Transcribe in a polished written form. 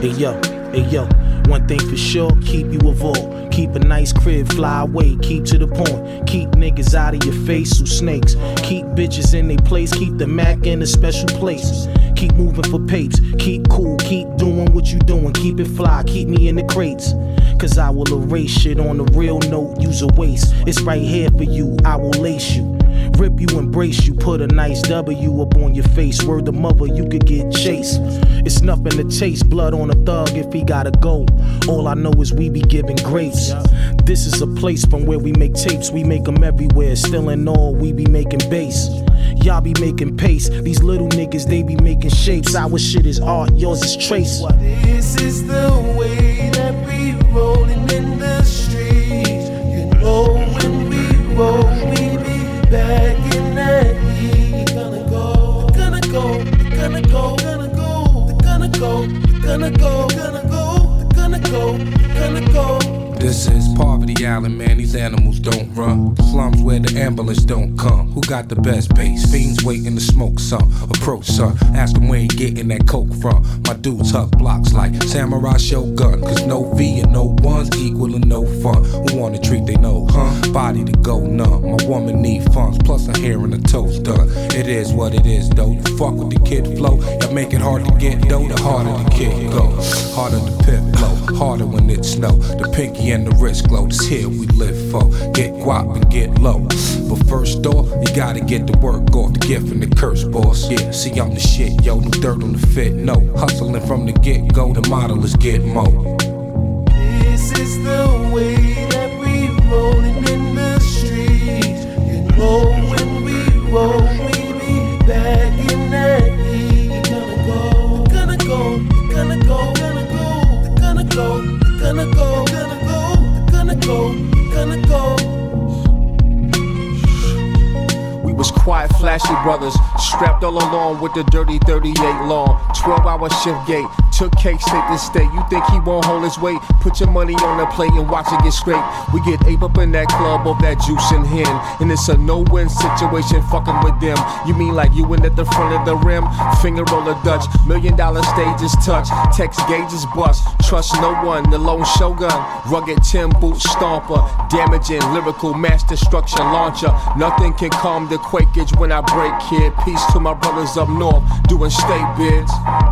Hey yo, one thing for sure, keep you a vault. Keep a nice crib, fly away, keep to the point. Keep niggas out of your face who snakes. Keep bitches in their place, keep the Mac in a special place. Keep moving for papes, keep cool, keep doing what you doing. Keep it fly, keep me in the crates. Cause I will erase shit on the real note, use a waste. It's right here for you, I will lace you. Rip you, embrace you, put a nice W up on your face. Word to mother, you could get chased. It's nothing to chase, blood on a thug if he gotta go. All I know is we be giving grace. This is a place from where we make tapes, we make them everywhere. Still in all, we be making bass. Y'all be making pace, these little niggas, they be making shapes. Our shit is art, yours is trace. This is the way that we rollin' in the streets. You know when we roll, we be back in that heat. We're gonna go, we're gonna go, we're gonna go, gonna go, we're gonna go, we're gonna go, gonna go, we're gonna go, we're gonna go. This is Poverty Island, man, these animals don't run. Slums where the ambulance don't come. Who got the best bass? Fiends waiting to smoke some. Approach son, ask him where he getting that coke from. My dudes hug blocks like Samurai Shogun. Cause no V and no one's equal and no fun. Who wanna treat they know, huh? Body to go numb. My woman need funds, plus her hair and her toes done. It is what it is though. You fuck with the kid flow. You make it hard to get dough, the harder the kid go. Harder the pit blow, harder when it snow. The pinky and the wrist glow, this here we live for. Get guap and get low. But first off, you gotta get the work off, the gift and the curse, boss. Yeah, see I'm the shit, yo, no dirt on the fit, no. Hustling from the get-go, the model is get mo. This is the way that we rollin' in the streets. You know when we roll, we be back in that heat. We're gonna go, we're gonna go, we're gonna go, we're gonna go, we're gonna go, we're gonna go, we're gonna go, we're gonna go. We was quiet, flashy brothers, strapped all along with the dirty 38 long. 12-hour shift gate, took cake state to state. You think he won't hold his weight? Put your money on the plate and watch it get scraped. We get ape up in that club of that juice and hen, and it's a no-win situation fucking with them. You mean like you in at the front of the rim? Finger roller Dutch, $1 million stages touch, text gauges bust. Trust no one, the lone shogun, rugged Tim boot stomper, damaging lyrical mass destruction launcher. Nothing can calm the quakeage when I break, kid. Peace to my brothers up north, doing state bids.